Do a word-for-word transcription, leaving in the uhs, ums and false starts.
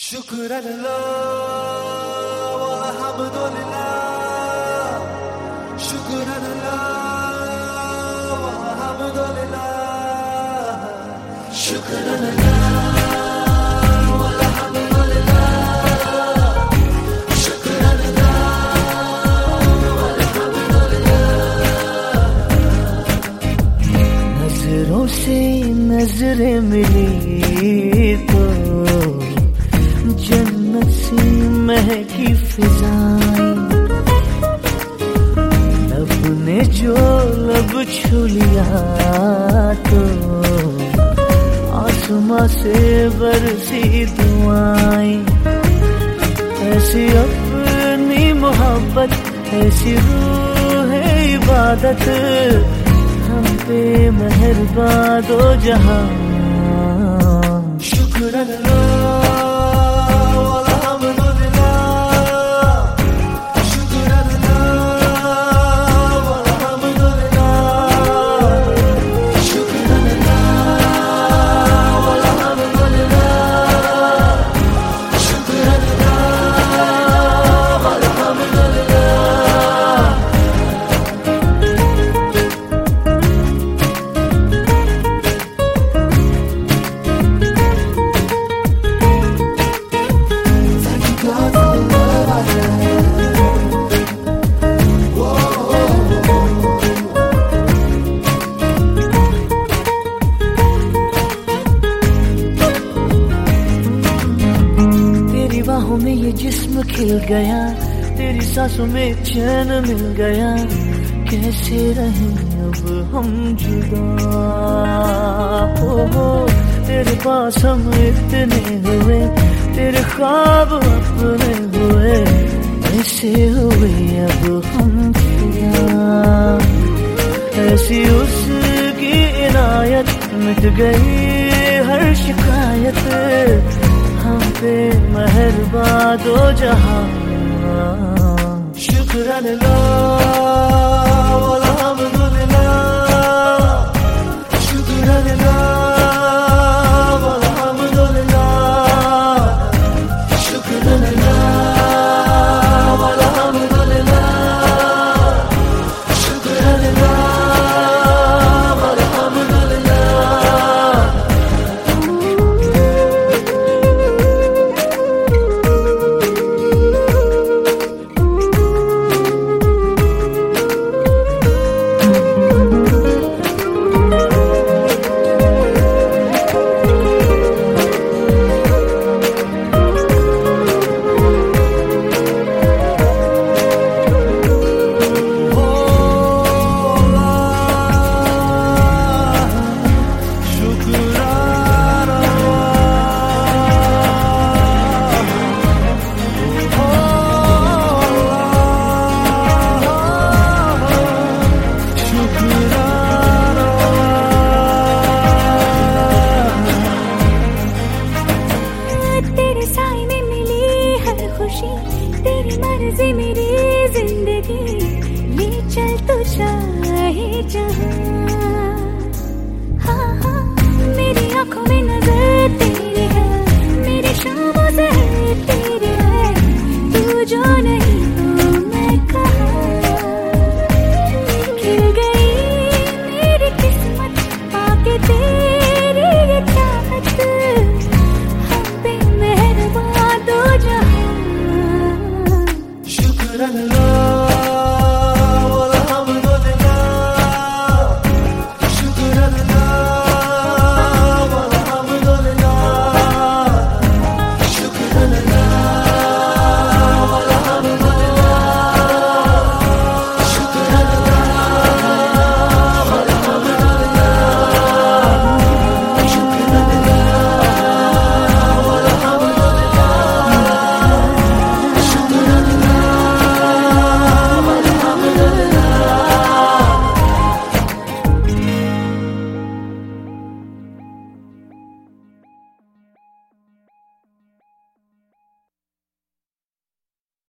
شكرا لله والحمد لله شكرا لله والحمد لله شكرا لله والحمد لله شكرا لله والحمد لله नजरों से नजरें मिली तो जन्नत सी महकी फिजाएं लब ने जो लब छू लिया तो आसमां से बरसी दुआएं ऐसी अपनी मोहब्बत ऐसी रूह इबादत हम पे मेहरबान दो जहां शुक्र बाहों में ये जिस्म खिल गया तेरी सांसों में चैन मिल गया कैसे रहें अब हम जुदा हो हो तेरे पास हम इतने हुए तेरे ख्वाब अपने हुए ऐसे हुए अब हम फिदा ऐसी उसकी इनायत मिट गई हर शिकायत हम पे मेहरबान दो जहां शुक्र अल्लाह